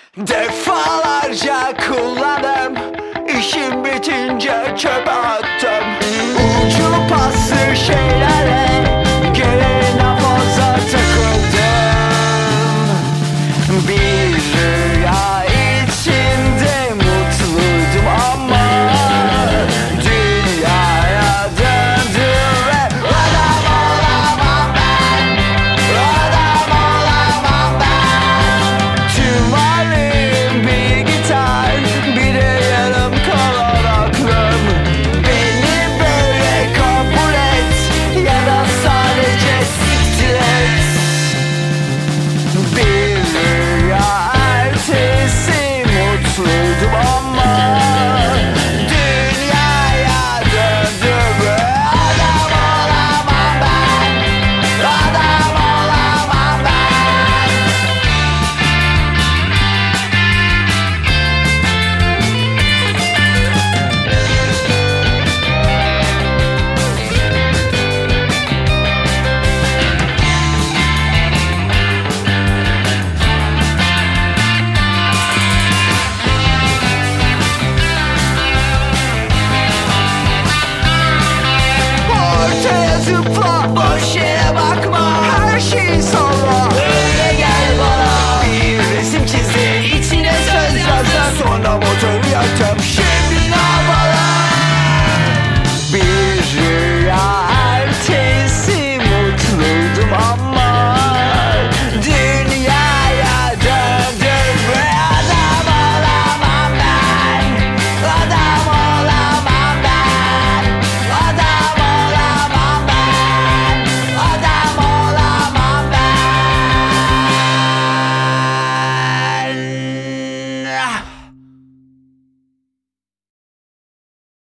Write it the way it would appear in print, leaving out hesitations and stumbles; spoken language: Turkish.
Defalarca kullandım, işim bitince çöpe attım. Ucu paslı şeylerle gereğinden fazla takıldım. Bir rüya içinde mutluydum ama dünyaya döndüm ve adam olamam ben, adam olamam ben. Tüm varlığım bir gitar, bir de yarım kalan aklım. Beni böyle kabul et ya da sadece siktir et. Bir rüya ertesi mutluydum ama dünyaya döndüm ve adam olamam ben, adam olamam ben. Ortaya zıpla, boş yere bakma, her şeyi salla. Öyle gel bana, bir resim çiz